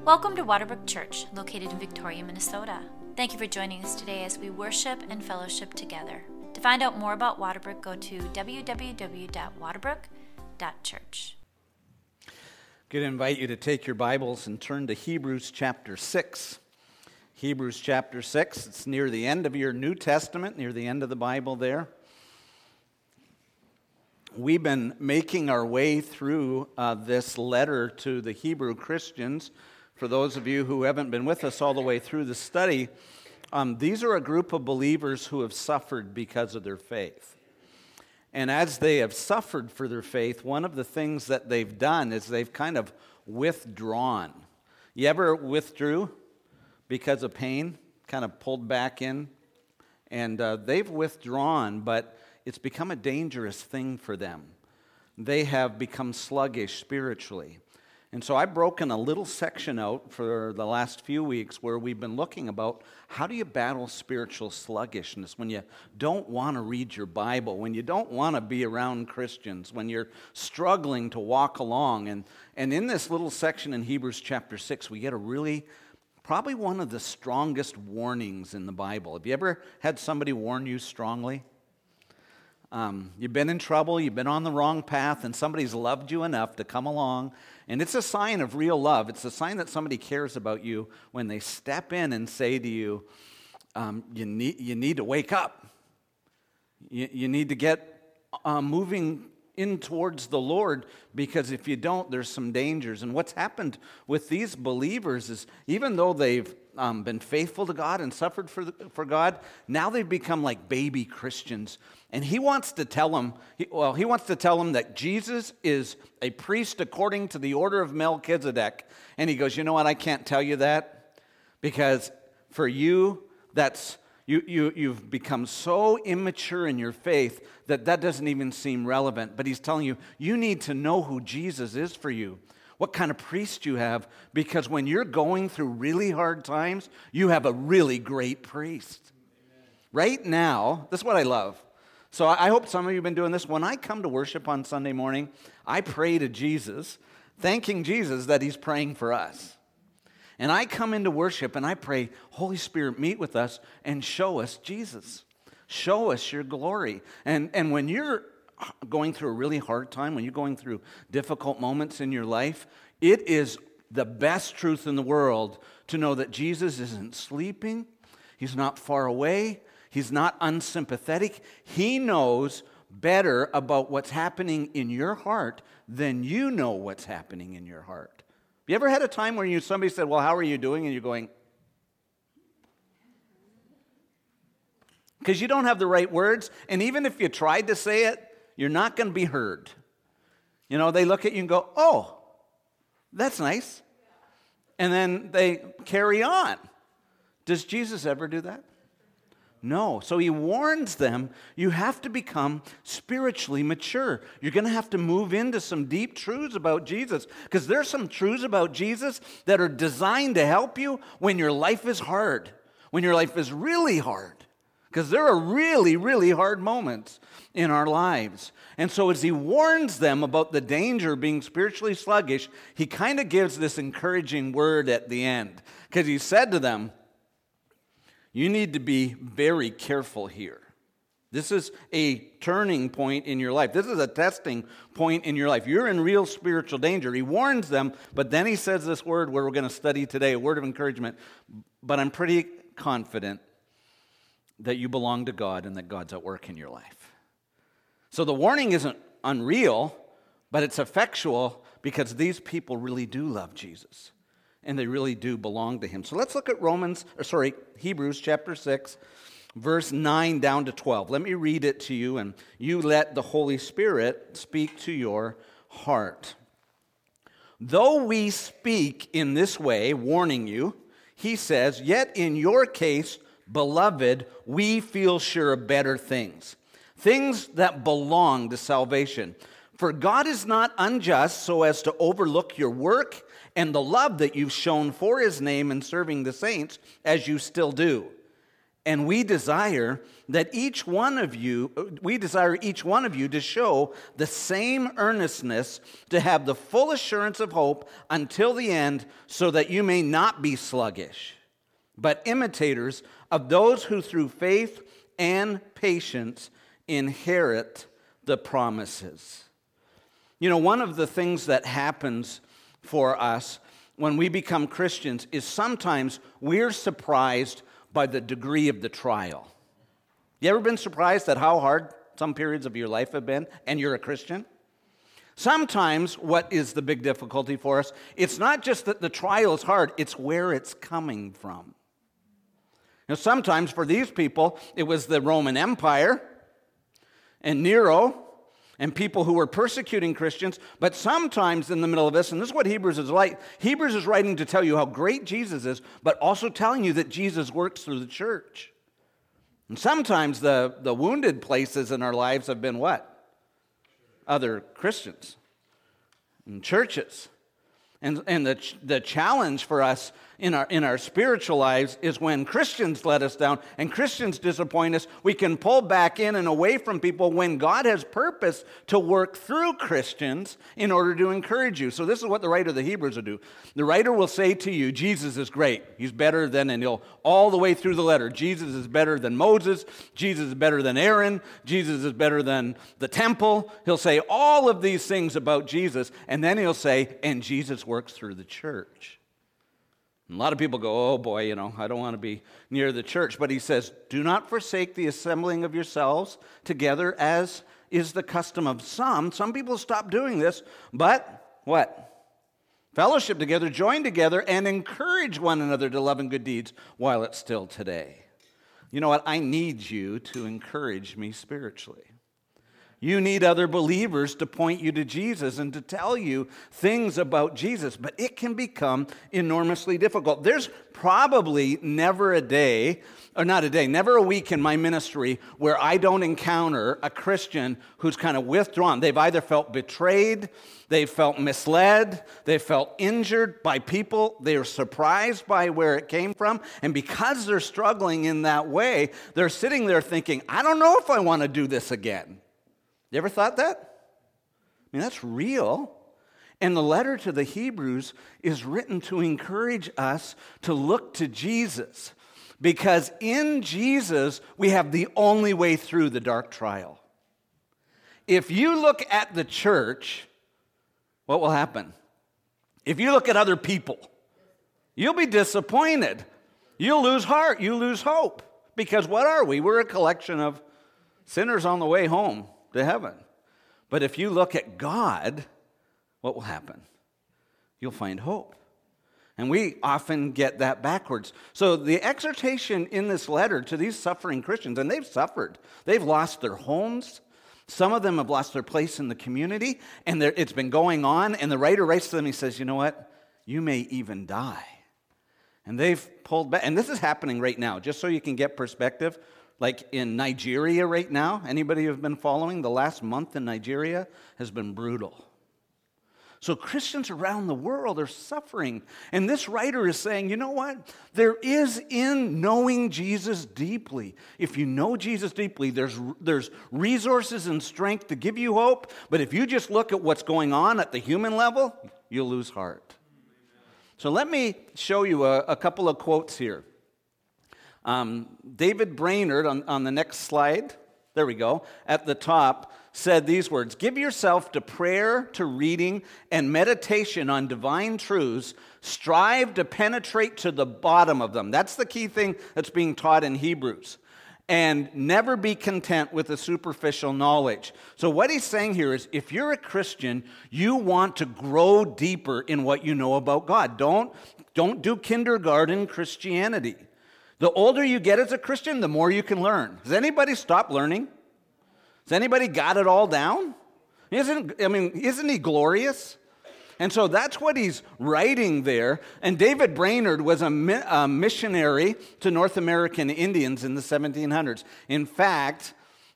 Welcome to Waterbrook Church, located in Victoria, Minnesota. Thank you for joining us today as we worship and fellowship together. To find out more about Waterbrook, go to www.waterbrook.church. I'm going to invite you to take your Bibles and turn to Hebrews chapter 6. Hebrews chapter 6, it's near the end of your New Testament, near the end of the Bible there. We've been making our way through this letter to the Hebrew Christians. For those of you who haven't been with us all the way through the study, these are a group of believers who have suffered because of their faith. And as they have suffered for their faith, one of the things that they've done is they've kind of withdrawn. You ever withdrew because of pain? Kind of pulled back in? And they've withdrawn, but it's become a dangerous thing for them. They have become sluggish spiritually. And so I've broken a little section out for the last few weeks where we've been looking about how do you battle spiritual sluggishness when you don't want to read your Bible, when you don't want to be around Christians, when you're struggling to walk along. And in this little section in Hebrews chapter 6, we get probably one of the strongest warnings in the Bible. Have you ever had somebody warn you strongly? You've been in trouble, you've been on the wrong path, and somebody's loved you enough to come along. And it's a sign of real love. It's a sign that somebody cares about you when they step in and say to you, you need to wake up. You need to get moving in towards the Lord, because if you don't, there's some dangers. And what's happened with these believers is even though they've been faithful to God and suffered for God, now they've become like baby Christians. And he wants to tell them, that Jesus is a priest according to the order of Melchizedek. And he goes, you know what, I can't tell you that, because for you, you've become so immature in your faith that doesn't even seem relevant. But he's telling you, you need to know who Jesus is for you, what kind of priest you have, because when you're going through really hard times, you have a really great priest. Amen. Right now, this is what I love. So I hope some of you have been doing this. When I come to worship on Sunday morning, I pray to Jesus, thanking Jesus that he's praying for us. And I come into worship and I pray, Holy Spirit, meet with us and show us Jesus. Show us your glory. And when you're going through a really hard time, when you're going through difficult moments in your life, it is the best truth in the world to know that Jesus isn't sleeping. He's not far away. He's not unsympathetic. He knows better about what's happening in your heart than you know what's happening in your heart. You ever had a time where somebody said, well, how are you doing? And you're going, because you don't have the right words. And even if you tried to say it, you're not going to be heard. You know, they look at you and go, oh, that's nice. And then they carry on. Does Jesus ever do that? No. So he warns them, you have to become spiritually mature. You're going to have to move into some deep truths about Jesus, because there's some truths about Jesus that are designed to help you when your life is hard, when your life is really hard, because there are really, really hard moments in our lives. And so as he warns them about the danger of being spiritually sluggish, he kind of gives this encouraging word at the end, because he said to them, you need to be very careful here. This is a turning point in your life. This is a testing point in your life. You're in real spiritual danger. He warns them, but then he says this word where we're going to study today, a word of encouragement. But I'm pretty confident that you belong to God and that God's at work in your life. So the warning isn't unreal, but it's effectual, because these people really do love Jesus. And they really do belong to him. So let's look at Hebrews chapter 6, verse 9 down to 12. Let me read it to you, and you let the Holy Spirit speak to your heart. Though we speak in this way, warning you, he says, yet in your case, beloved, we feel sure of better things that belong to salvation. For God is not unjust so as to overlook your work and the love that you've shown for his name in serving the saints, as you still do. And we desire each one of you to show the same earnestness, to have the full assurance of hope until the end, so that you may not be sluggish, but imitators of those who through faith and patience inherit the promises. You know, one of the things that happens for us when we become Christians is sometimes we're surprised by the degree of the trial. You ever been surprised at how hard some periods of your life have been and you're a Christian? Sometimes what is the big difficulty for us? It's not just that the trial is hard, it's where it's coming from. Now, sometimes for these people, it was the Roman Empire and Nero and people who were persecuting Christians. But sometimes in the middle of this, and this is what Hebrews is like, Hebrews is writing to tell you how great Jesus is, but also telling you that Jesus works through the church. And sometimes the wounded places in our lives have been what? Other Christians and churches. And the challenge for us in our spiritual lives is when Christians let us down and Christians disappoint us, we can pull back in and away from people when God has purpose to work through Christians in order to encourage you. So this is what the writer of the Hebrews will do. The writer will say to you, Jesus is great. He's better than, and he'll all the way through the letter, Jesus is better than Moses. Jesus is better than Aaron. Jesus is better than the temple. He'll say all of these things about Jesus, and then he'll say, and Jesus works through the church. And a lot of people go, oh boy, I don't want to be near the church. But he says, do not forsake the assembling of yourselves together, as is the custom of some. Some people stop doing this, but what? Fellowship together, join together, and encourage one another to love and good deeds while it's still today. You know what? I need you to encourage me spiritually. You need other believers to point you to Jesus and to tell you things about Jesus, but it can become enormously difficult. There's probably never a week in my ministry where I don't encounter a Christian who's kind of withdrawn. They've either felt betrayed, they've felt misled, they've felt injured by people, they're surprised by where it came from, and because they're struggling in that way, they're sitting there thinking, I don't know if I want to do this again. You ever thought that? I mean, that's real. And the letter to the Hebrews is written to encourage us to look to Jesus, because in Jesus, we have the only way through the dark trial. If you look at the church, what will happen? If you look at other people, you'll be disappointed. You'll lose heart. You lose hope. Because what are we? We're a collection of sinners on the way home to heaven. But if you look at God, what will happen? You'll find hope. And we often get that backwards. So the exhortation in this letter to these suffering Christians, and they've suffered. They've lost their homes. Some of them have lost their place in the community, and it's been going on. And the writer writes to them, he says, you know what? You may even die. And they've pulled back. And this is happening right now, just so you can get perspective. Like in Nigeria right now, anybody who've been following, the last month in Nigeria has been brutal. So Christians around the world are suffering. And this writer is saying, you know what? There is in knowing Jesus deeply. If you know Jesus deeply, there's resources and strength to give you hope. But if you just look at what's going on at the human level, you'll lose heart. So let me show you a couple of quotes here. David Brainerd, on the next slide, there we go, at the top, said these words: give yourself to prayer, to reading, and meditation on divine truths. Strive to penetrate to the bottom of them. That's the key thing that's being taught in Hebrews. And never be content with the superficial knowledge. So what he's saying here is, if you're a Christian, you want to grow deeper in what you know about God. Don't do kindergarten Christianity. The older you get as a Christian, the more you can learn. Has anybody stopped learning? Has anybody got it all down? Isn't he glorious? And so that's what he's writing there. And David Brainerd was a missionary to North American Indians in the 1700s. In fact,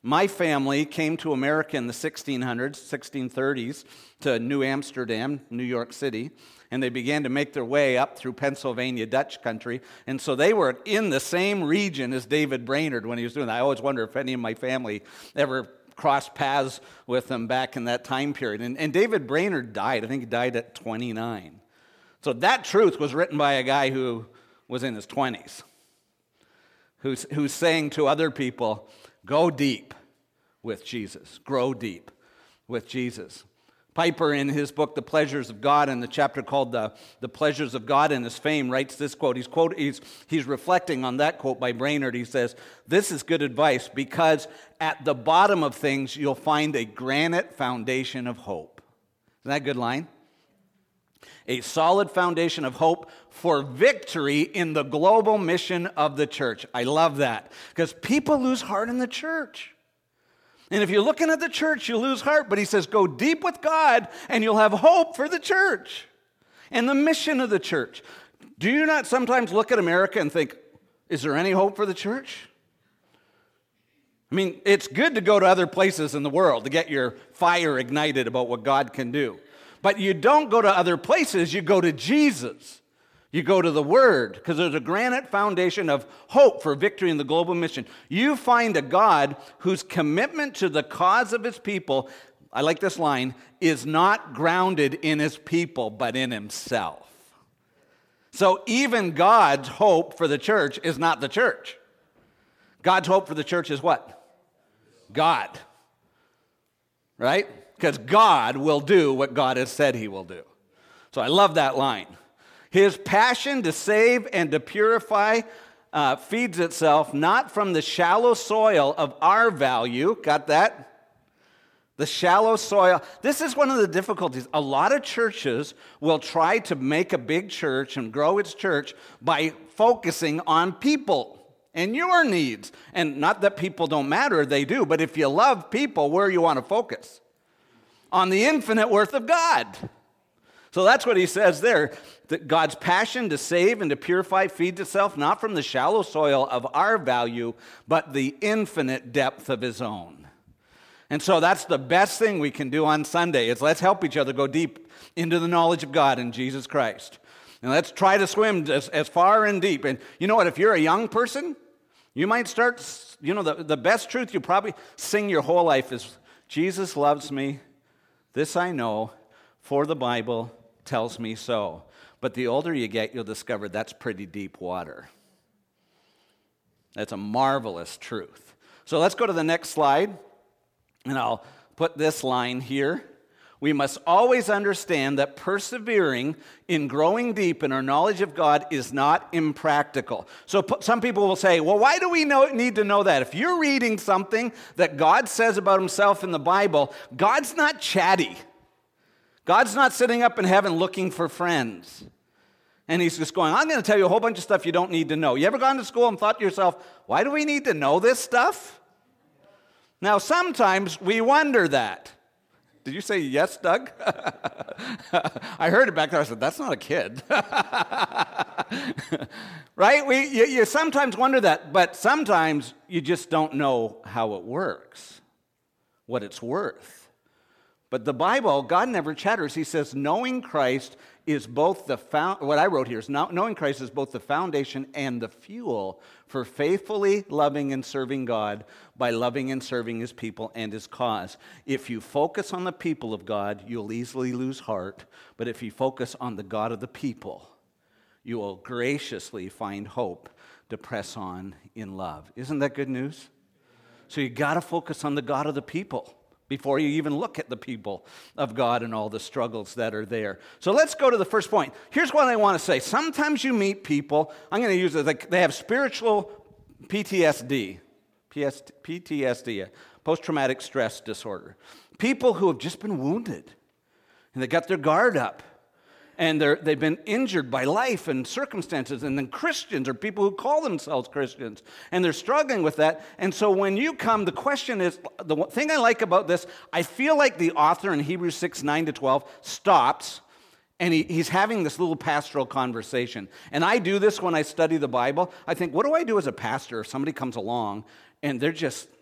My family came to America in the 1600s, 1630s, to New Amsterdam, New York City, and they began to make their way up through Pennsylvania, Dutch country. And so they were in the same region as David Brainerd when he was doing that. I always wonder if any of my family ever crossed paths with him back in that time period. And David Brainerd died. I think he died at 29. So that truth was written by a guy who was in his 20s, who's saying to other people, go deep with Jesus. Grow deep with Jesus. Piper, in his book, The Pleasures of God, in the chapter called The Pleasures of God and His Fame, writes this quote. He's reflecting on that quote by Brainerd. He says, this is good advice because at the bottom of things, you'll find a granite foundation of hope. Isn't that a good line? A solid foundation of hope for victory in the global mission of the church. I love that because people lose heart in the church. And if you're looking at the church, you lose heart. But he says, go deep with God and you'll have hope for the church and the mission of the church. Do you not sometimes look at America and think, is there any hope for the church? I mean, it's good to go to other places in the world to get your fire ignited about what God can do. But you don't go to other places, you go to Jesus. You go to the Word, because there's a granite foundation of hope for victory in the global mission. You find a God whose commitment to the cause of His people, I like this line, is not grounded in His people, but in Himself. So even God's hope for the church is not the church. God's hope for the church is what? God. Right? Because God will do what God has said He will do. So I love that line. His passion to save and to purify feeds itself not from the shallow soil of our value. Got that? The shallow soil. This is one of the difficulties. A lot of churches will try to make a big church and grow its church by focusing on people and your needs. And not that people don't matter, they do. But if you love people, where you want to focus? On the infinite worth of God. So that's what he says there, that God's passion to save and to purify feeds itself not from the shallow soil of our value, but the infinite depth of His own. And so that's the best thing we can do on Sunday, is let's help each other go deep into the knowledge of God in Jesus Christ. And let's try to swim as far and deep. And you know what, if you're a young person, you might start, the best truth you probably sing your whole life is, Jesus loves me, this I know, for the Bible tells me so. But the older you get, you'll discover that's pretty deep water. That's a marvelous truth. So let's go to the next slide, and I'll put this line here. We must always understand that persevering in growing deep in our knowledge of God is not impractical. So some people will say, well, why do we need to know that? If you're reading something that God says about Himself in the Bible, God's not chatty. God's not sitting up in heaven looking for friends. And He's just going, I'm going to tell you a whole bunch of stuff you don't need to know. You ever gone to school and thought to yourself, why do we need to know this stuff? Now, sometimes we wonder that. Did you say yes, Doug? I heard it back there. I said, that's not a kid. Right? You sometimes wonder that, but sometimes you just don't know how it works, what it's worth. But the Bible, God never chatters. He says, knowing Christ is both what I wrote here is knowing Christ is both the foundation and the fuel for faithfully loving and serving God by loving and serving His people and His cause. If you focus on the people of God, you'll easily lose heart. But if you focus on the God of the people, you will graciously find hope to press on in love. Isn't that good news? So you got to focus on the God of the people before you even look at the people of God and all the struggles that are there. So let's go to the first point. Here's what I want to say. Sometimes you meet people, I'm going to use it, they have spiritual PTSD, post-traumatic stress disorder. People who have just been wounded, and they got their guard up. And they've been injured by life and circumstances, and then Christians or people who call themselves Christians, and they're struggling with that. And so when you come, the question is, the thing I like about this, I feel like the author in Hebrews 6, 9-12 stops, and he's having this little pastoral conversation. And I do this when I study the Bible. I think, what do I do as a pastor if somebody comes along and they're just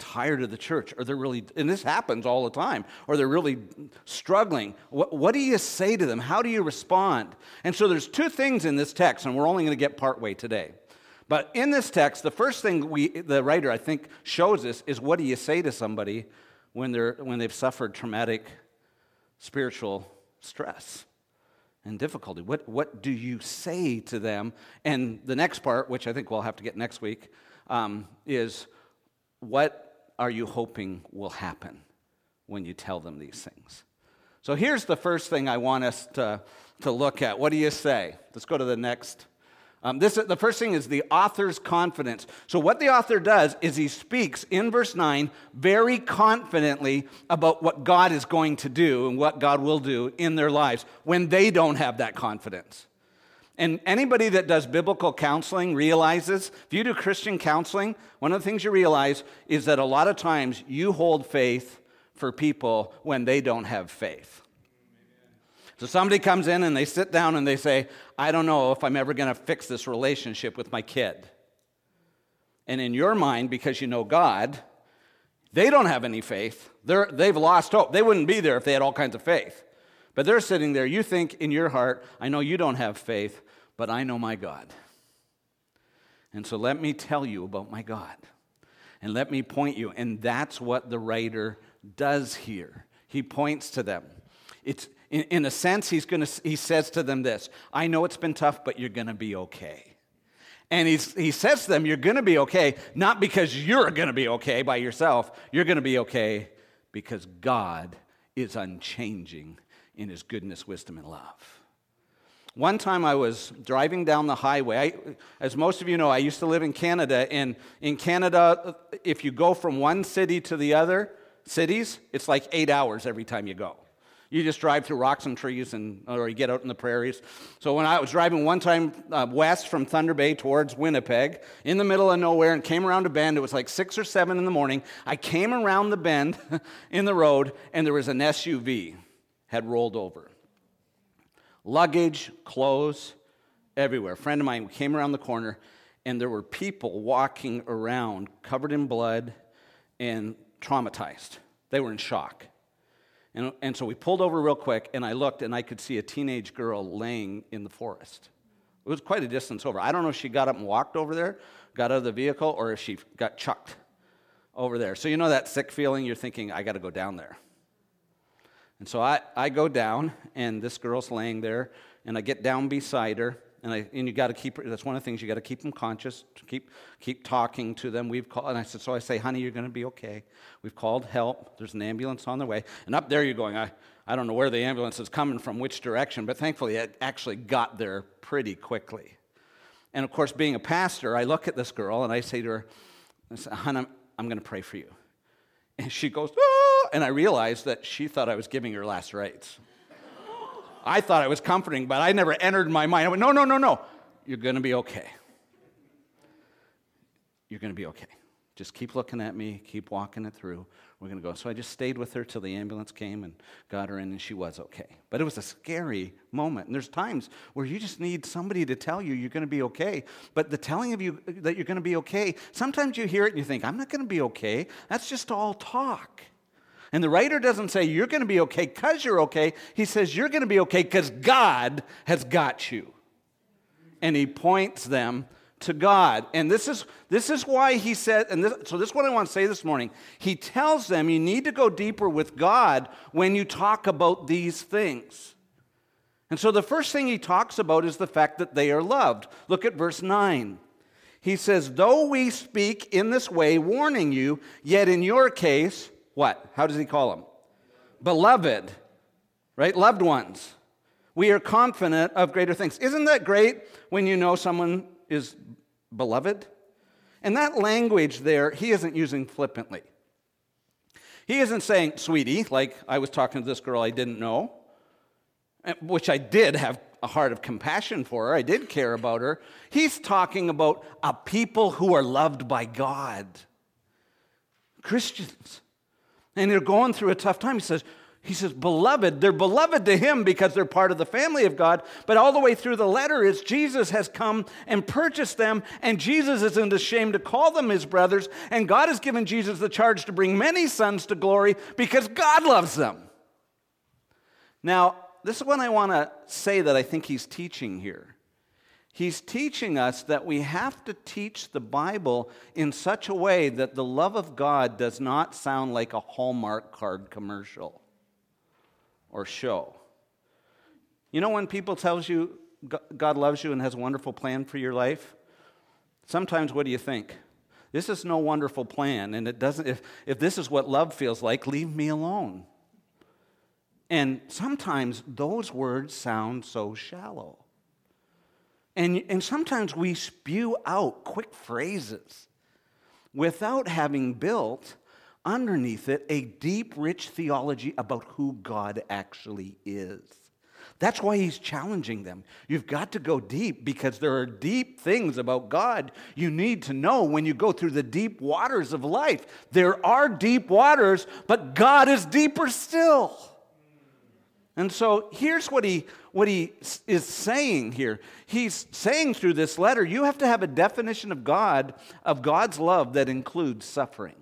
tired of the church, or they're really, and this happens all the time, or they're really struggling. What do you say to them? How do you respond? And so there's two things in this text, and we're only going to get partway today. But in this text, the first thing the writer, I think, shows us is what do you say to somebody when they've suffered traumatic spiritual stress and difficulty? What do you say to them? And the next part, which I think we'll have to get next week, is what are you hoping will happen when you tell them these things? So here's the first thing I want us to look at. What do you say? Let's go to the next. The first thing is the author's confidence. So what the author does is he speaks in verse 9 very confidently about what God is going to do and what God will do in their lives when they don't have that confidence. And anybody that does biblical counseling realizes, if you do Christian counseling, one of the things you realize is that a lot of times you hold faith for people when they don't have faith. So somebody comes in and they sit down and they say, I don't know if I'm ever going to fix this relationship with my kid. And in your mind, because you know God, they don't have any faith. They've lost hope. They wouldn't be there if they had all kinds of faith. But they're sitting there. You think in your heart, I know you don't have faith, but I know my God. And so let me tell you about my God. And let me point you. And that's what the writer does here. He points to them. It's in a sense, he says to them this, I know it's been tough, but you're going to be okay. And he says to them, you're going to be okay, not because you're going to be okay by yourself. You're going to be okay because God is unchanging in his goodness, wisdom, and love. One time I was driving down the highway. As most of you know, I used to live in Canada. And in Canada, if you go from one city to the other cities, it's like 8 hours every time you go. You just drive through rocks and trees, or you get out in the prairies. So when I was driving one time west from Thunder Bay towards Winnipeg, in the middle of nowhere, and came around a bend, it was like 6 or 7 in the morning. I came around the bend in the road, and there was an SUV had rolled over. Luggage, clothes, everywhere. A friend of mine came around the corner, and there were people walking around covered in blood and traumatized. They were in shock. And so we pulled over real quick, and I looked, and I could see a teenage girl laying in the forest. It was quite a distance over. I don't know if she got up and walked over there, got out of the vehicle, or if she got chucked over there. So you know that sick feeling? You're thinking, I got to go down there. And so I go down, and this girl's laying there, and I get down beside her, and you got to keep her. That's one of the things, you got to keep them conscious, keep talking to them. And I said, so I say, honey, you're going to be okay. We've called help. There's an ambulance on the way. And up there you're going, I don't know where the ambulance is coming from, which direction, but thankfully it actually got there pretty quickly. And of course, being a pastor, I look at this girl, and I say to her, honey, I'm going to pray for you. And she goes, oh, and I realized that she thought I was giving her last rites. I thought I was comforting, but I never entered my mind. I went, no. You're going to be okay. You're going to be okay. Just keep looking at me. Keep walking it through. We're going to go. So I just stayed with her till the ambulance came and got her in, and she was okay. But it was a scary moment. And there's times where you just need somebody to tell you you're going to be okay. But the telling of you that you're going to be okay, sometimes you hear it and you think, I'm not going to be okay. That's just all talk. And the writer doesn't say you're going to be okay because you're okay. He says you're going to be okay because God has got you. And he points them to God. And this is why he said, so this is what I want to say this morning. He tells them you need to go deeper with God when you talk about these things. And so the first thing he talks about is the fact that they are loved. Look at verse 9. He says, though we speak in this way, warning you, yet in your case, what? How does he call them? Beloved, right? Loved ones. We are confident of greater things. Isn't that great when you know someone is beloved? And that language there, he isn't using flippantly. He isn't saying, sweetie, like I was talking to this girl I didn't know, which I did have a heart of compassion for her. I did care about her. He's talking about a people who are loved by God. Christians. And they're going through a tough time. He says, He says, beloved, they're beloved to him because they're part of the family of God. But all the way through the letter is Jesus has come and purchased them, and Jesus isn't ashamed to call them his brothers. And God has given Jesus the charge to bring many sons to glory because God loves them. Now, this is what I want to say that I think he's teaching here. He's teaching us that we have to teach the Bible in such a way that the love of God does not sound like a Hallmark card commercial or show. You know when people tells you God loves you and has a wonderful plan for your life? Sometimes what do you think? This is no wonderful plan, and it doesn't. If this is what love feels like, leave me alone. And sometimes those words sound so shallow. And sometimes we spew out quick phrases without having built underneath it a deep, rich theology about who God actually is. That's why he's challenging them. You've got to go deep because there are deep things about God you need to know when you go through the deep waters of life. There are deep waters, but God is deeper still. And so here's what he is saying here. He's saying through this letter, you have to have a definition of God's love that includes suffering.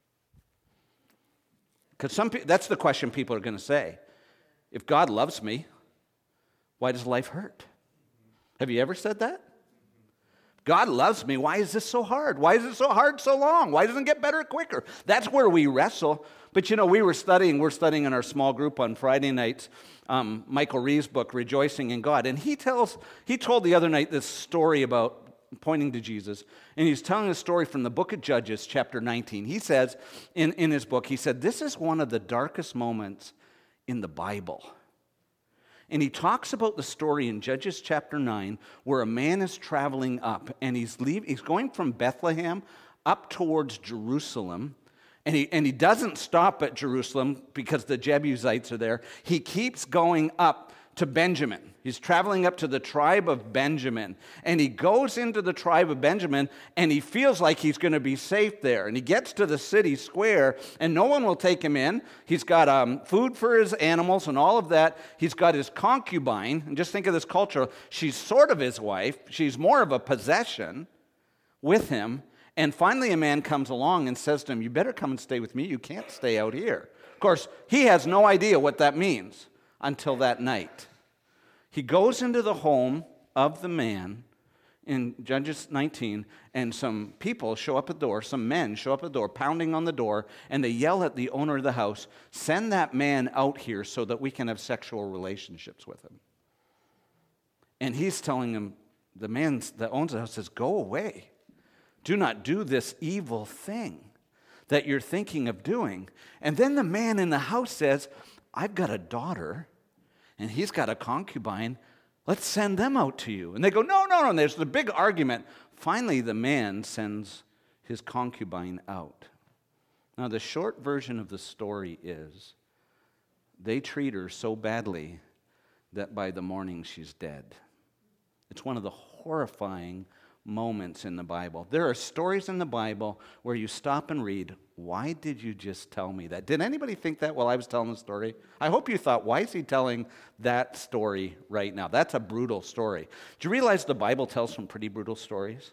Because that's the question people are going to say. If God loves me, why does life hurt? Have you ever said that? God loves me. Why is this so hard? Why is it so hard so long? Why doesn't it get better quicker? That's where we wrestle. But we're studying in our small group on Friday nights, Michael Reeves' book, Rejoicing in God. And he told the other night this story about pointing to Jesus. And he's telling a story from the book of Judges, chapter 19. He says in his book, he said, this is one of the darkest moments in the Bible. And he talks about the story in Judges chapter 9 where a man is traveling up and he's going from Bethlehem up towards Jerusalem. And he doesn't stop at Jerusalem because the Jebusites are there. He keeps going up to Benjamin. He's traveling up to the tribe of Benjamin. And he goes into the tribe of Benjamin and he feels like he's going to be safe there. And he gets to the city square and no one will take him in. He's got food for his animals and all of that. He's got his concubine. And just think of this culture. She's sort of his wife. She's more of a possession with him. And finally a man comes along and says to him, you better come and stay with me. You can't stay out here. Of course, he has no idea what that means until that night. He goes into the home of the man in Judges 19, and some people show up at the door, some men show up at the door, pounding on the door, and they yell at the owner of the house, send that man out here so that we can have sexual relationships with him. And he's telling him, the man that owns the house says, go away. Do not do this evil thing that you're thinking of doing. And then the man in the house says, I've got a daughter, and he's got a concubine. Let's send them out to you. And they go, no. And there's the big argument. Finally, the man sends his concubine out. Now, the short version of the story is they treat her so badly that by the morning she's dead. It's one of the horrifying moments in the Bible. There are stories in the Bible where you stop and read, why did you just tell me that? Did anybody think that while I was telling the story? I hope you thought, why is he telling that story right now? That's a brutal story. Do you realize the Bible tells some pretty brutal stories?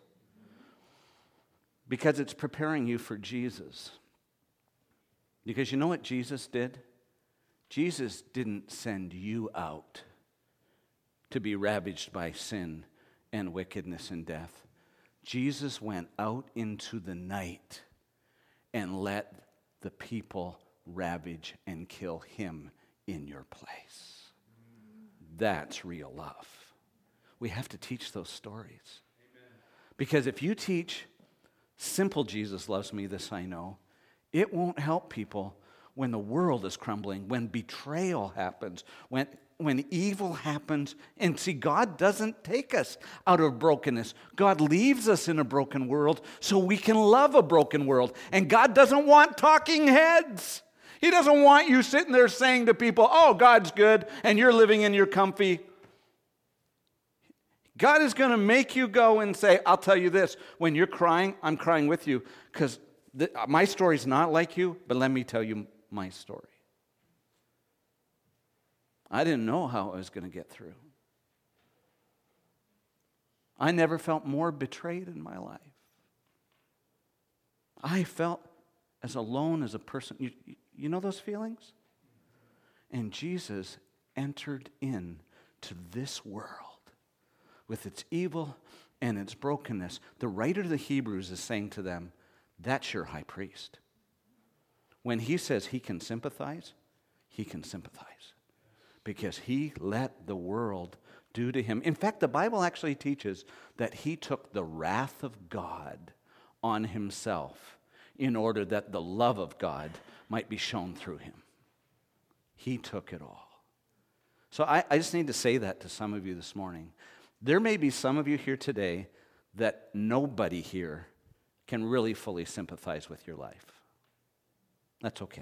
Because it's preparing you for Jesus. Because you know what Jesus did? Jesus didn't send you out to be ravaged by sin and wickedness and death. Jesus went out into the night and let the people ravage and kill him in your place. That's real love. We have to teach those stories. Amen. Because if you teach simple Jesus loves me, this I know, it won't help people when the world is crumbling, when betrayal happens, when evil happens. And see, God doesn't take us out of brokenness. God leaves us in a broken world so we can love a broken world. And God doesn't want talking heads. He doesn't want you sitting there saying to people, oh, God's good, and you're living in your comfy. God is going to make you go and say, I'll tell you this, when you're crying, I'm crying with you, because my story's not like you, but let me tell you my story. I didn't know how I was going to get through. I never felt more betrayed in my life. I felt as alone as a person. You know those feelings? And Jesus entered in to this world with its evil and its brokenness. The writer of the Hebrews is saying to them, that's your high priest. When he says he can sympathize, he can sympathize. Because he let the world do to him. In fact, the Bible actually teaches that he took the wrath of God on himself in order that the love of God might be shown through him. He took it all. So I just need to say that to some of you this morning. There may be some of you here today that nobody here can really fully sympathize with your life. That's okay.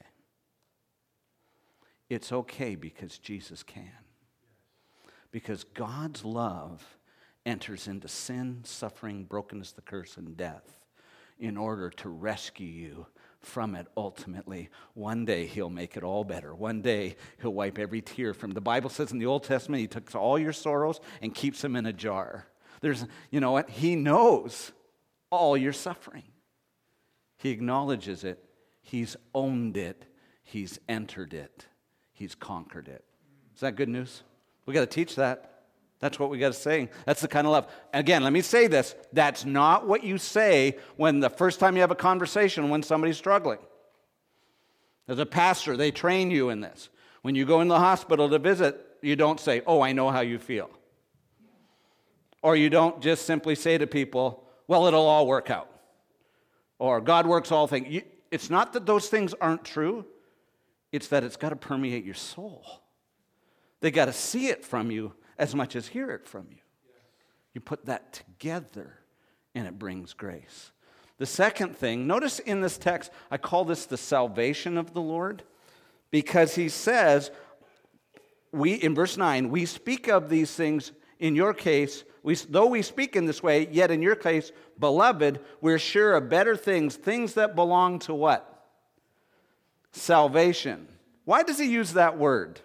It's okay because Jesus can. Because God's love enters into sin, suffering, brokenness, the curse, and death in order to rescue you from it ultimately. One day he'll make it all better. One day he'll wipe every tear from. The Bible says in the Old Testament he takes all your sorrows and keeps them in a jar. You know what? He knows all your suffering. He acknowledges it. He's owned it. He's entered it. He's conquered it. Is that good news? We got to teach that. That's what we got to say. That's the kind of love. Again, let me say this. That's not what you say when the first time you have a conversation when somebody's struggling. As a pastor, they train you in this. When you go in the hospital to visit, you don't say, oh, I know how you feel. Or you don't just simply say to people, well, it'll all work out. Or God works all things. It's not that those things aren't true. It's that it's got to permeate your soul. They got to see it from you as much as hear it from you. You put that together, and it brings grace. The second thing, notice in this text, I call this the salvation of the Lord, because he says, in verse 9, we speak of these things in your case, though we speak in this way, yet in your case, beloved, we're sure of better things that belong to what? Salvation. Why does he use that word?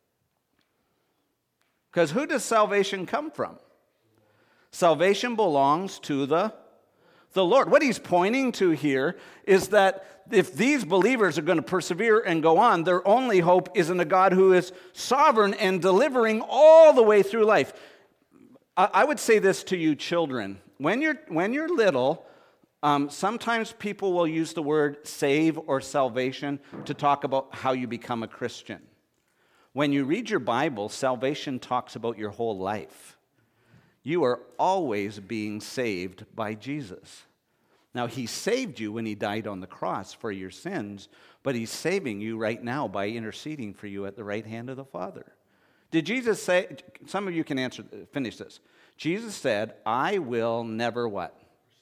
Because who does salvation come from? Salvation belongs to the Lord. What he's pointing to here is that if these believers are going to persevere and go on, their only hope is in a God who is sovereign and delivering all the way through life. I would say this to you children. When you're little, sometimes people will use the word save or salvation to talk about how you become a Christian. When you read your Bible, salvation talks about your whole life. You are always being saved by Jesus. Now, he saved you when he died on the cross for your sins, but he's saving you right now by interceding for you at the right hand of the Father. Did Jesus say, some of you can finish this. Jesus said, I will never what?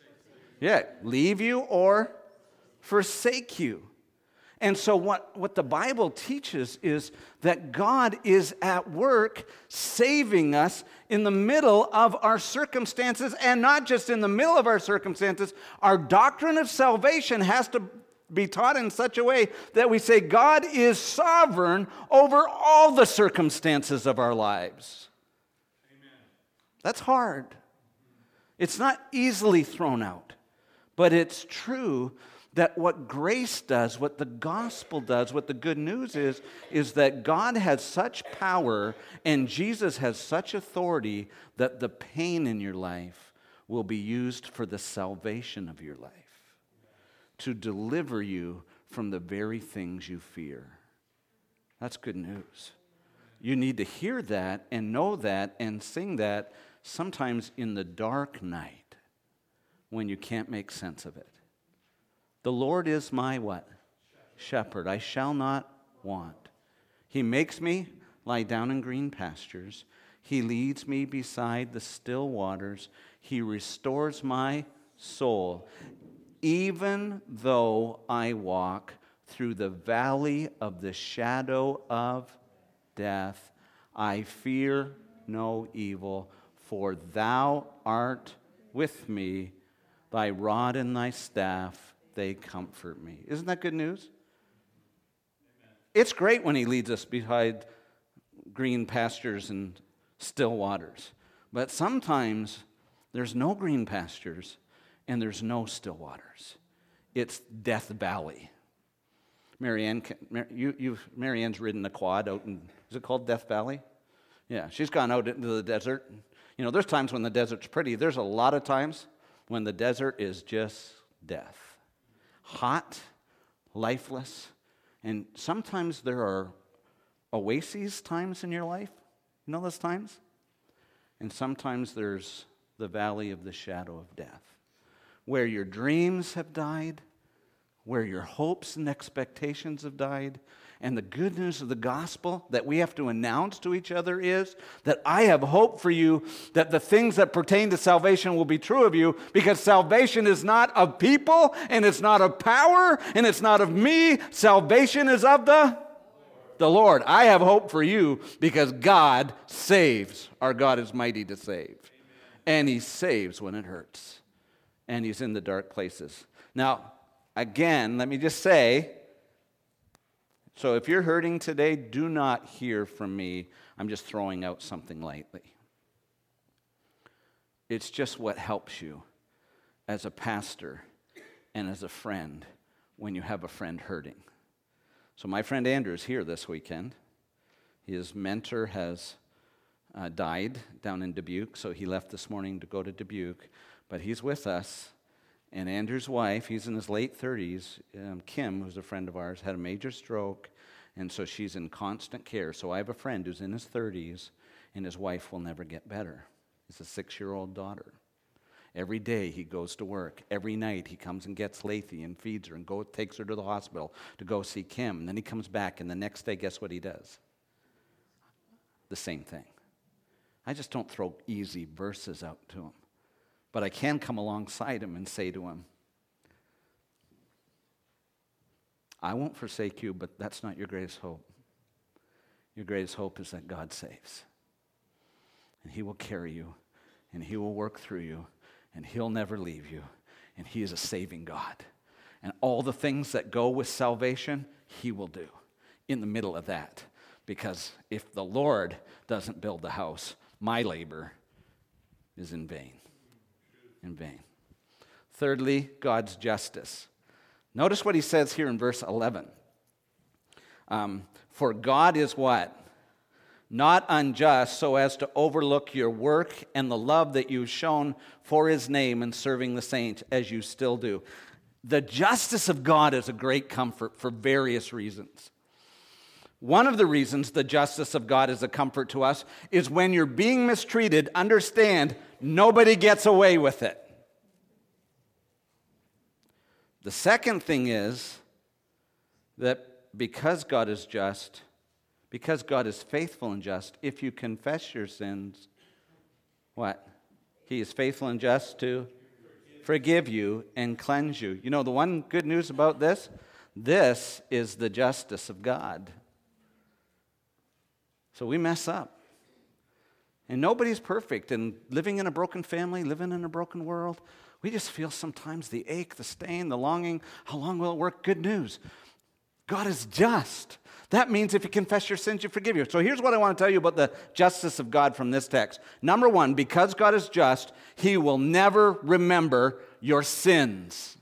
Leave you or forsake you. And so what the Bible teaches is that God is at work saving us in the middle of our circumstances, and not just in the middle of our circumstances. Our doctrine of salvation has to be taught in such a way that we say God is sovereign over all the circumstances of our lives. Amen. That's hard. It's not easily thrown out, but it's true that what grace does, what the gospel does, what the good news is that God has such power and Jesus has such authority that the pain in your life will be used for the salvation of your life, to deliver you from the very things you fear. That's good news. You need to hear that and know that and sing that sometimes in the dark night when you can't make sense of it. The Lord is my what? Shepherd. I shall not want. He makes me lie down in green pastures. He leads me beside the still waters. He restores my soul. Even though I walk through the valley of the shadow of death, I fear no evil, for thou art with me. Thy rod and thy staff, they comfort me. Isn't that good news? Amen. It's great when he leads us beside green pastures and still waters. But sometimes there's no green pastures and there's no still waters. It's Death Valley. Marianne's ridden a quad out in, is it called Death Valley? Yeah, she's gone out into the desert. You know, there's times when the desert's pretty. There's a lot of times when the desert is just death. Hot, lifeless, and sometimes there are oases times in your life. You know those times? And sometimes there's the valley of the shadow of death, where your dreams have died, where your hopes and expectations have died. And the good news of the gospel that we have to announce to each other is that I have hope for you, that the things that pertain to salvation will be true of you, because salvation is not of people, and it's not of power, and it's not of me. Salvation is of the Lord. I have hope for you because God saves. Our God is mighty to save. And He saves when it hurts. And He's in the dark places. Now, again, let me just say, so if you're hurting today, do not hear from me. I'm just throwing out something lightly. It's just what helps you as a pastor and as a friend when you have a friend hurting. So my friend Andrew is here this weekend. His mentor has died down in Dubuque, so he left this morning to go to Dubuque. But he's with us. And Andrew's wife, he's in his late 30s, Kim, who's a friend of ours, had a major stroke, and so she's in constant care. So I have a friend who's in his 30s, and his wife will never get better. He's a 6-year-old daughter. Every day he goes to work. Every night he comes and gets Lathy and feeds her and takes her to the hospital to go see Kim. And then he comes back, and the next day, guess what he does? The same thing. I just don't throw easy verses out to him. But I can come alongside him and say to him, I won't forsake you, but that's not your greatest hope. Your greatest hope is that God saves. And He will carry you, and He will work through you, and He'll never leave you. And He is a saving God. And all the things that go with salvation, He will do in the middle of that. Because if the Lord doesn't build the house, my labor is in vain. In vain. Thirdly, God's justice. Notice what He says here in verse 11. For God is what? Not unjust so as to overlook your work and the love that you've shown for His name in serving the saints, as you still do. The justice of God is a great comfort for various reasons. One of the reasons the justice of God is a comfort to us is when you're being mistreated, understand nobody gets away with it. The second thing is that because God is just, because God is faithful and just, if you confess your sins, what? He is faithful and just to forgive you and cleanse you. You know, the one good news about this is the justice of God. So we mess up. And nobody's perfect. And living in a broken family, living in a broken world, we just feel sometimes the ache, the stain, the longing. How long will it work? Good news. God is just. That means if you confess your sins, you forgive you. So here's what I want to tell you about the justice of God from this text. Number one, because God is just, He will never remember your sins.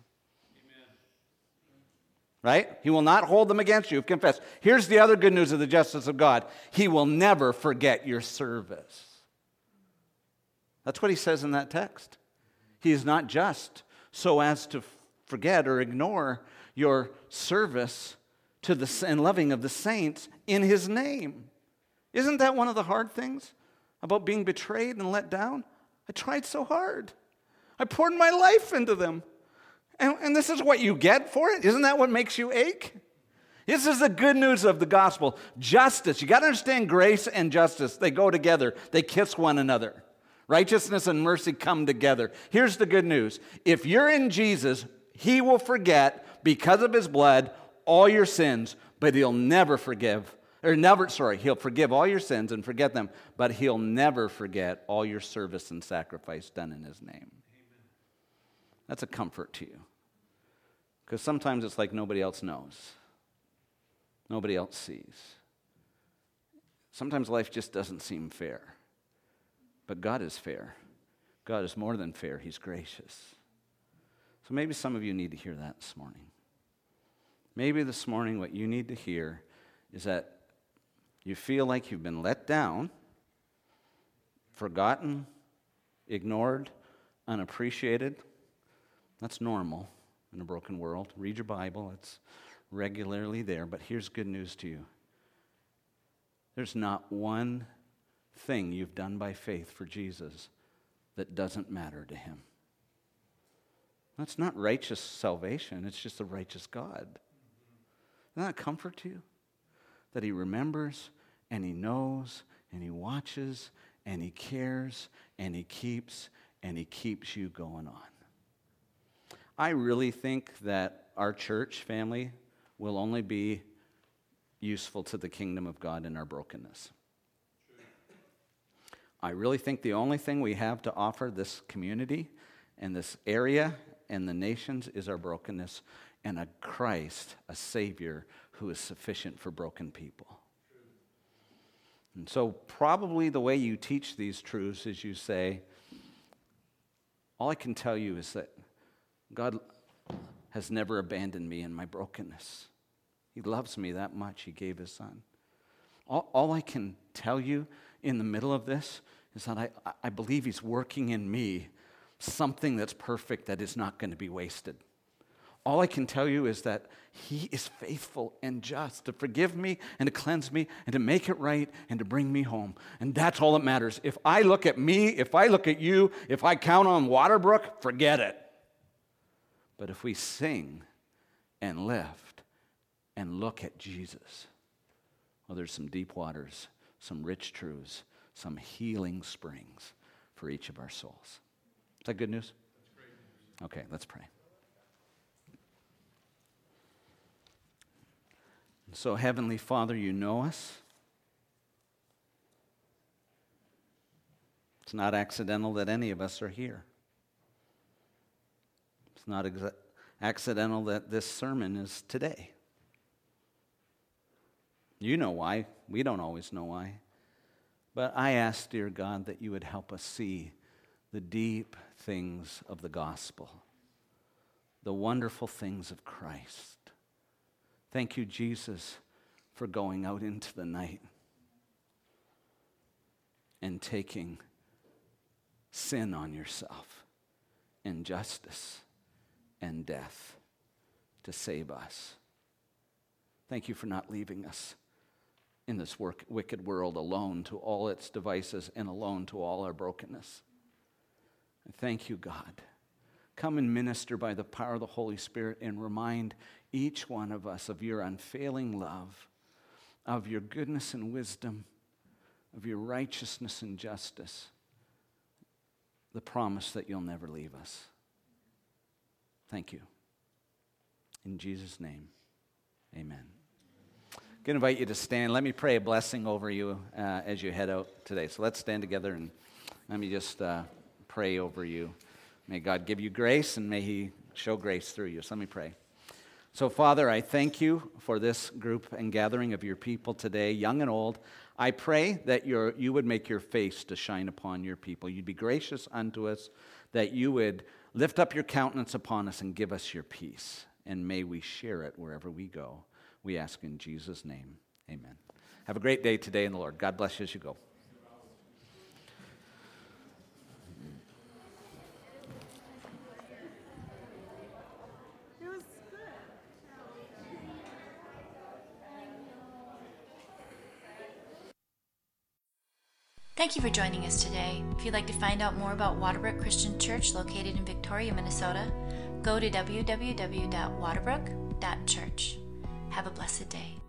Right? He will not hold them against you if confessed. Here's the other good news of the justice of God. He will never forget your service. That's what He says in that text. He is not just so as to forget or ignore your service to the and loving of the saints in His name. Isn't that one of the hard things about being betrayed and let down? I tried so hard. I poured my life into them. And this is what you get for it? Isn't that what makes you ache? This is the good news of the gospel. Justice. You got to understand grace and justice. They go together. They kiss one another. Righteousness and mercy come together. Here's the good news. If you're in Jesus, He will forget, because of His blood, all your sins, but He'll never forgive. He'll forgive all your sins and forget them, but He'll never forget all your service and sacrifice done in His name. That's a comfort to you. Because sometimes it's like nobody else knows. Nobody else sees. Sometimes life just doesn't seem fair. But God is fair. God is more than fair. He's gracious. So maybe some of you need to hear that this morning. Maybe this morning what you need to hear is that you feel like you've been let down, forgotten, ignored, unappreciated. That's normal in a broken world. Read your Bible. It's regularly there. But here's good news to you. There's not one thing you've done by faith for Jesus that doesn't matter to him. That's not righteous salvation. It's just a righteous God. Doesn't that comfort to you? That he remembers, and he knows, and he watches, and he cares, and he keeps you going on. I really think that our church family will only be useful to the kingdom of God in our brokenness. I really think the only thing we have to offer this community and this area and the nations is our brokenness and a Christ, a Savior, who is sufficient for broken people. And so probably the way you teach these truths is you say, all I can tell you is that God has never abandoned me in my brokenness. He loves me that much. He gave his son. All I can tell you in the middle of this is that I believe he's working in me something that's perfect that is not going to be wasted. All I can tell you is that he is faithful and just to forgive me and to cleanse me and to make it right and to bring me home. And that's all that matters. If I look at me, if I look at you, if I count on Waterbrook, forget it. But if we sing and lift and look at Jesus, well, there's some deep waters, some rich truths, some healing springs for each of our souls. Is that good news? That's great news. Okay, let's pray. So, Heavenly Father, you know us. It's not accidental that any of us are here. It's not accidental that this sermon is today. You know why. We don't always know why. But I ask, dear God, that you would help us see the deep things of the gospel, the wonderful things of Christ. Thank you, Jesus, for going out into the night and taking sin on yourself, injustice, and death to save us. Thank you for not leaving us in this wicked world alone to all its devices and alone to all our brokenness. And thank you, God. Come and minister by the power of the Holy Spirit and remind each one of us of your unfailing love, of your goodness and wisdom, of your righteousness and justice, the promise that you'll never leave us. Thank you. In Jesus' name, amen. I'm going to invite you to stand. Let me pray a blessing over you as you head out today. So let's stand together and let me just pray over you. May God give you grace and may he show grace through you. So let me pray. So, Father, I thank you for this group and gathering of your people today, young and old. I pray that you would make your face to shine upon your people. You'd be gracious unto us, that you would lift up your countenance upon us and give us your peace. And may we share it wherever we go. We ask in Jesus' name, amen. Have a great day today in the Lord. God bless you as you go. Thank you for joining us today. If you'd like to find out more about Waterbrook Christian Church located in Victoria, Minnesota, go to www.waterbrook.church. Have a blessed day.